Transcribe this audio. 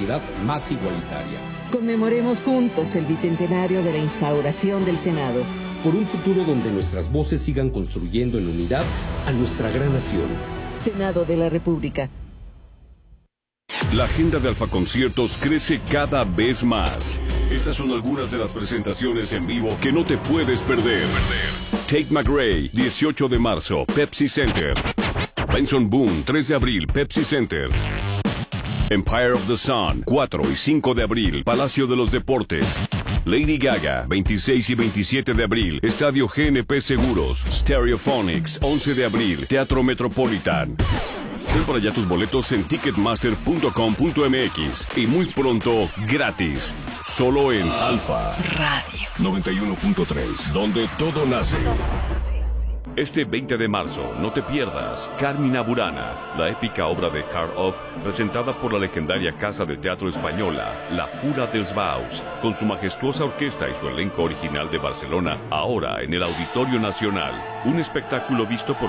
sociedad más igualitaria. Conmemoremos juntos el bicentenario de la instauración del Senado. Por un futuro donde nuestras voces sigan construyendo en unidad a nuestra gran nación. Senado de la República. La agenda de Alfa Conciertos crece cada vez más. Estas son algunas de las presentaciones en vivo que no te puedes perder. Tate McRae, 18 de marzo, Pepsi Center. Benson Boone, 3 de abril, Pepsi Center. Empire of the Sun, 4 y 5 de abril, Palacio de los Deportes. Lady Gaga, 26 y 27 de abril, Estadio GNP Seguros. Stereophonics, 11 de abril, Teatro Metropolitan. Ten para allá tus boletos en ticketmaster.com.mx y muy pronto, gratis. Solo en Alfa Radio 91.3, donde todo nace. Este 20 de marzo, no te pierdas Carmina Burana, la épica obra de Karl Orff, presentada por la legendaria Casa de Teatro Española, La Fura dels Baus, con su majestuosa orquesta y su elenco original de Barcelona, ahora en el Auditorio Nacional. Un espectáculo visto por